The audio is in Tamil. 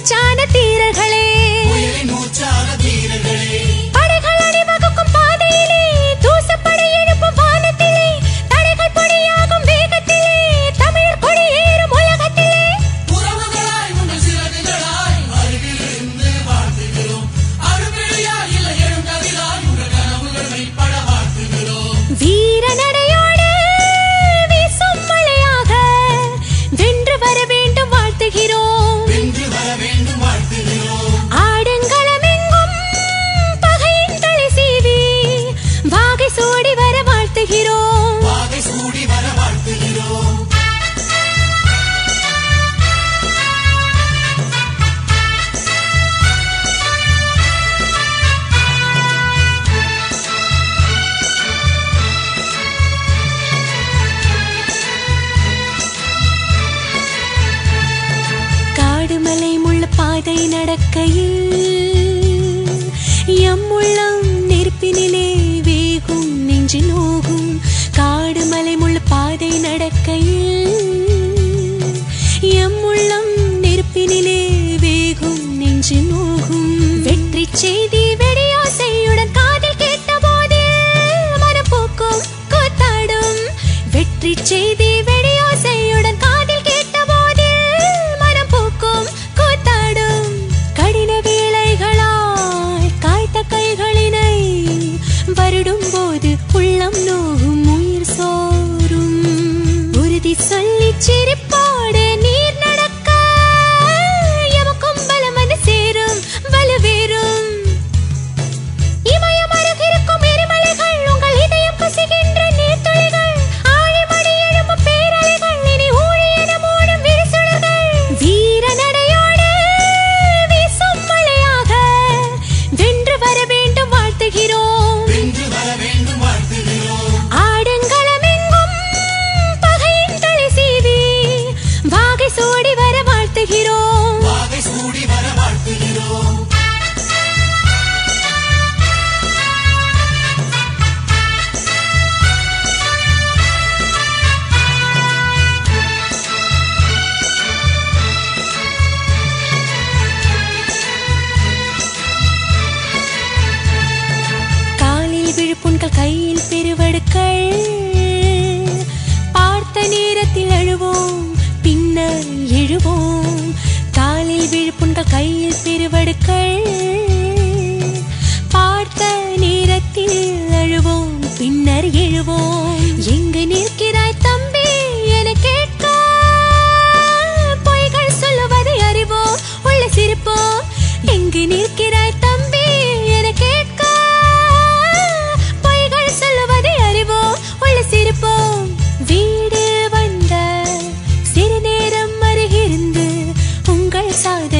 மூச்சான தீரர்களே படைகள் அணிவகுக்கும் பாதையிலே தூசப்படை எழுப்பும் வானத்திலே தடைகள் பொடியாகும் வேகத்திலே தமிழர் கொடி ஏறும் உலகத்திலே உறவுகளாய் உங்கள் சிறகுகளாய் அருகிலிருந்து வாழ்த்துகிறோம் அருமையாய் இல்லை எழுந்ததிலாய் உங்கள் கனவுகள் மெய்ப்பட வாழ்த்துகிறோம் வீர நடையோடு வீசும் மலையாக வென்று வர வேண்டும் வாழ்த்துகிறோம் ஆடங்களமெங்கும் பகையின் தலை சீவி வாகை சூடி வர வாழ்த்துகிறோம் காடுமலை முள்ள பாதை நடக்கையில் எம் உள்ளம் நெருப்பினிலே வேகும் நெஞ்சு நோகும் காடுமலை முள்ள பாதை நடக்கையில் எம் உள்ளம் நெருப்பினிலே வேகும் நெஞ்சு நோகும் வெற்றி செய்தி வெடியோசையுடன் காதில் கேட்ட போதில் மனம் பூக்கும் கூத்தாடும் வெற்றி செய்தி வெடியோசையுடன் காதில் கேட்ட போதில் மனம் பூக்கும் கூத்தாடும் கடின வேளைகளாய் காய்த்த கைகளினை வருடும் போது உள்ளம் நோகும் உயிர் சோறும் உறுதி சொல்லி சிரிப்போடு நீர் நடக்க எமக்கும் பலமனு சேரும் வலுவேறும் இமயம் அருகிருக்கும் எரிமலைகள் உங்கள் இதயம் கசிகின்ற நீர்த்துளிகள் ஆழிமடி எழும்பும் பேரலைகள் இனி ஊழியன மூடும் விரிசுடர்கள் வீர நடையோடு வீசும் மலையாக வென்று வர வேண்டும் வாழ்த்துகிறோம் ஆடங்களமெங்கும் பகையின் தலை சீவி வாகை சூடி வர வாழ்த்துகிறோம் காலில் விழுப்புண்கள் கையில் பெருவடுக்கள் பார்த்த நேரத்தில் அழுவோம் பின்னர் எழுவோம் காலில் விழுப்புண்கள் கையில் பெருவடுக்கள் பார்த்த நேரத்தில் அழுவோம் பின்னர் எழுவோம் எங்கு நிற்கிறாய் தம்பி என கேட்க பொய்கள் சொல்லுவதை அறிவோம் உள்ள சிரிப்போம் எங்கு நிற்கிறாய் தம்பி என கேட்க பொய்கள் சொல்லுவதை அறிவோம் உள்ள சிரிப்போம் வீடு வந்த சிறு நேரம் அருகிருந்து உங்கள் சாதனை